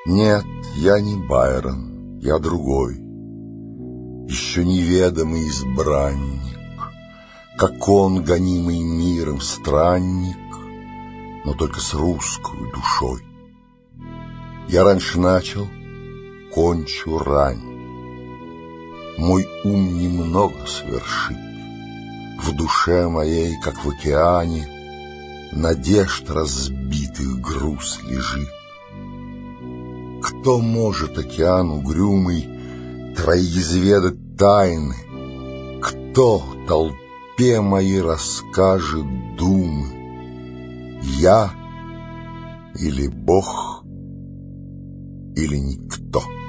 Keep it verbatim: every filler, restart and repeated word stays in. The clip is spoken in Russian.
Нет, я не Байрон, я другой, еще неведомый избранник, как он, гонимый миром странник, но только с русскую душой. Я раньше начал, кончу рань. Мой ум немного свершит. В душе моей, как в океане, надежд разбитых груз лежит. Кто может, океан угрюмый, троеизведать тайны? Кто толпе моей расскажет думы? Я или Бог, или никто?